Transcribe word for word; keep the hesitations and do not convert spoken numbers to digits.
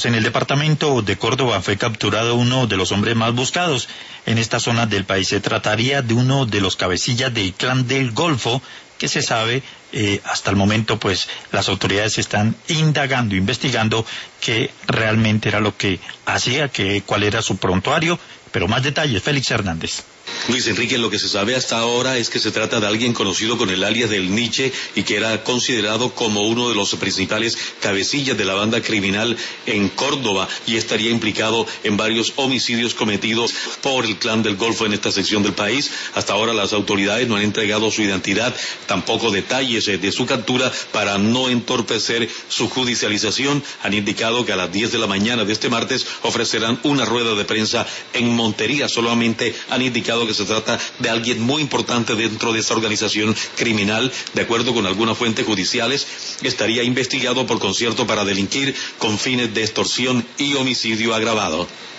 En el departamento de Córdoba fue capturado uno de los hombres más buscados en esta zona del país. Se trataría de uno de los cabecillas del Clan del Golfo, que se sabe, eh, hasta el momento, pues las autoridades están indagando, investigando qué realmente era lo que hacía, que, cuál era su prontuario, pero más detalles, Félix Hernández. Luis Enrique, lo que se sabe hasta ahora es que se trata de alguien conocido con el alias del Nietzsche y que era considerado como uno de los principales cabecillas de la banda criminal en Córdoba y estaría implicado en varios homicidios cometidos por el Clan del Golfo en esta sección del país. Hasta ahora las autoridades no han entregado su identidad, tampoco detalles de su captura para no entorpecer su judicialización. Han indicado que a las diez de la mañana de este martes ofrecerán una rueda de prensa en Montería. Solamente han indicado que se trata de alguien muy importante dentro de esta organización criminal. De acuerdo con algunas fuentes judiciales, estaría investigado por concierto para delinquir con fines de extorsión y homicidio agravado.